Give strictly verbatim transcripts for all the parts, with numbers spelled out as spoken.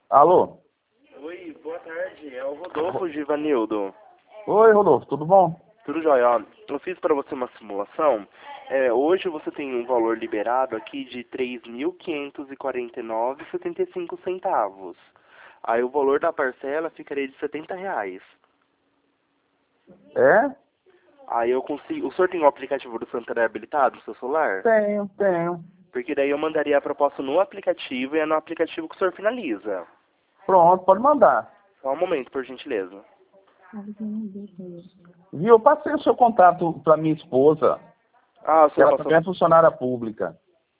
Alô? Oi, boa tarde. É o Rodolfo Givanildo. Oi, Rodolfo, tudo bom? Tudo jóia? Ó, eu fiz para você uma simulação. É, hoje você tem um valor liberado aqui de três mil quinhentos e quarenta e nove reais e setenta e cinco centavos. Aí o valor da parcela ficaria de setenta reais. É? Aí eu consigo... O senhor tem o aplicativo do Santander habilitado no seu celular? Tenho, tenho. Porque daí eu mandaria a proposta no aplicativo e é no aplicativo que o senhor finaliza. Pronto, pode mandar. Só um momento, por gentileza. Viu, eu passei o seu contato para minha esposa, Ah, o que senhor ela passou... também é funcionária pública.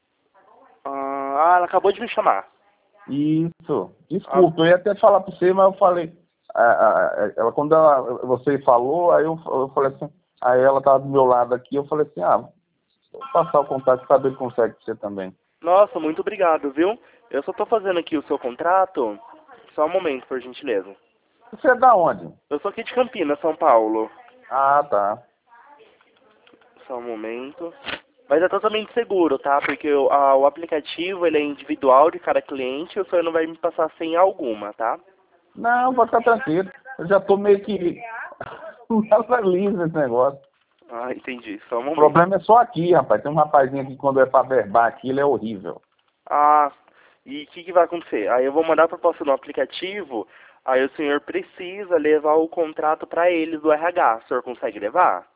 Ah, ela acabou de me chamar. Isso. Ah, Desculpa, eu ia até falar para você, mas eu falei... ah, ah, ela, quando ela, você falou, aí eu, eu falei assim... Aí ela estava do meu lado aqui, eu falei assim, ah, vou passar o contato para ver se consegue você também. nossa, muito obrigado, viu? Eu só tô fazendo aqui o seu contrato. Só um momento, por gentileza. Você é da onde? Eu sou aqui de Campinas, São Paulo. Ah, tá. Só um momento. Mas é totalmente seguro, tá? Porque o, a- o aplicativo, ele é individual de cada cliente e o senhor não vai me passar senha alguma, tá? Não, pode ficar tranquilo. Eu já tô meio que... Nada liso nesse negócio. Ah, entendi. Só um O momento. problema é só aqui, rapaz. Tem um rapazinho aqui que quando é pra verbar aqui, ele é horrível. Ah, e o que, que vai acontecer? Aí eu vou mandar a proposta no aplicativo, aí o senhor precisa levar o contrato para eles do R H. O senhor consegue levar?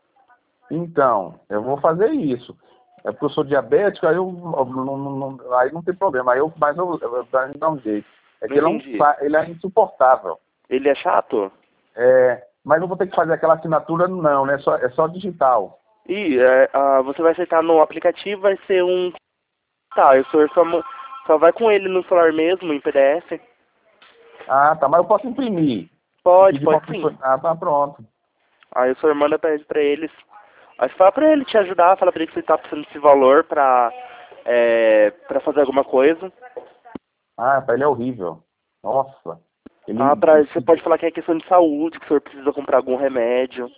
Então, eu vou fazer isso. É porque eu sou diabético, aí eu não, não- não- aí não tem problema. Aí eu, mas eu, eu, eu dar um jeito. É Não que ele é, um, entendi. sa- ele é insuportável. Ele é chato? É, mas eu vou ter que fazer aquela assinatura, não, né? Só, é só digital. E é, ah, você vai aceitar no aplicativo, vai ser um... Tá, o senhor só, mo- só vai com ele no celular mesmo, em P D F? Ah, tá. Mas eu posso imprimir. E Pode, pedir pra pode uma sim. pessoa. Ah, tá pronto. Aí o senhor manda pra, pra eles. Aí você fala pra ele te ajudar, fala pra ele que você tá precisando desse valor pra, é, pra fazer alguma coisa. Ah, rapaz, ele é horrível. Nossa. Ah, Ele. pra, você pode falar que é questão de saúde, que o senhor precisa comprar algum remédio.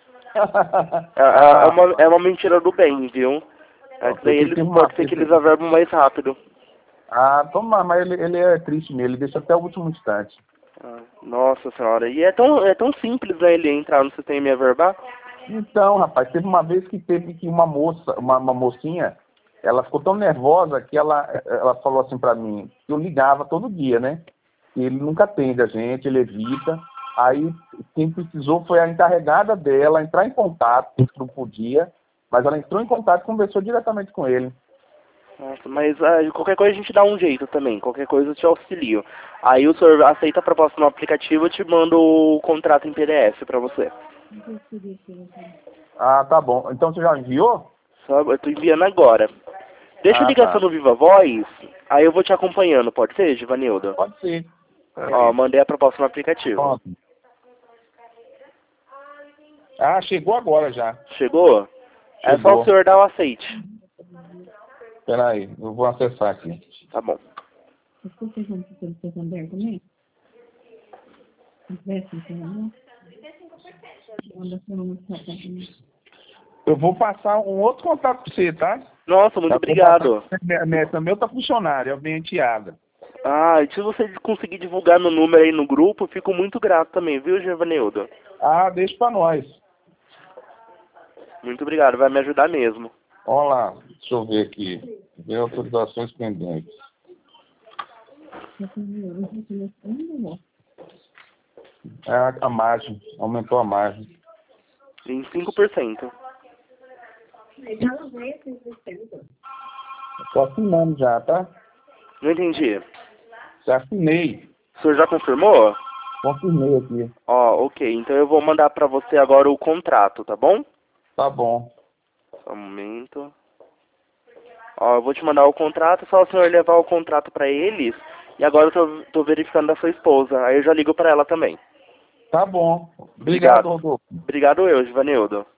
É, é, é ah, uma, é uma mentira do bem, viu? É que daí porque eles, tem uma. pode ser que eles averbam mais rápido. Ah, toma, mas ele, ele é triste mesmo, ele deixa até o último instante. Ah, nossa senhora, e é tão, é tão simples, né, ele entrar no sistema e averbar? Então, rapaz, teve uma vez que teve que uma moça, uma, uma mocinha, ela ficou tão nervosa que ela, ela falou assim pra mim, que eu ligava todo dia, né? E ele nunca atende a gente, ele evita. Aí quem precisou foi a encarregada dela entrar em contato, que não podia, mas ela entrou em contato e conversou diretamente com ele. Nossa, mas ah, qualquer coisa a gente dá um jeito também, qualquer coisa eu te auxilio. Aí o senhor aceita a proposta no aplicativo, eu te mando o contrato em P D F pra você. Ah, tá bom. Então você já enviou? Só, eu tô enviando agora. Deixa a Ah, ligação tá. no Viva Voz, aí eu vou te acompanhando, pode ser, Givanildo? Pode ser. Ó, Peraí. mandei a proposta no aplicativo. Pronto. Ah, chegou agora já. Chegou? É só o Chegou. senhor dar o aceite. Peraí, eu vou acessar aqui. Tá bom. Eu vou passar um outro contato para você, tá? Nossa, muito Eu vou passar. obrigado. Minha, minha, também outra funcionária, é a minha enteada. Ah, e se você conseguir divulgar meu número aí no grupo, eu fico muito grato também, viu, Givanildo? Ah, deixa para nós. Muito obrigado, vai me ajudar mesmo. Olha lá, deixa eu ver aqui. Ver autorizações pendentes. É a, a margem, aumentou a margem. Em cinco por cento. Estou assinando já, tá? Não entendi. Já assinei. O senhor já confirmou? Confirmei aqui. Ó, ok. Então eu vou mandar pra você agora o contrato, tá bom? Tá bom. Só um momento. Ó, eu vou te mandar o contrato, só o senhor levar o contrato pra eles. E agora eu tô, tô verificando da sua esposa. Aí eu já ligo pra ela também. Tá bom. Obrigado, Obrigado. Rodolfo. Obrigado eu, Givanildo.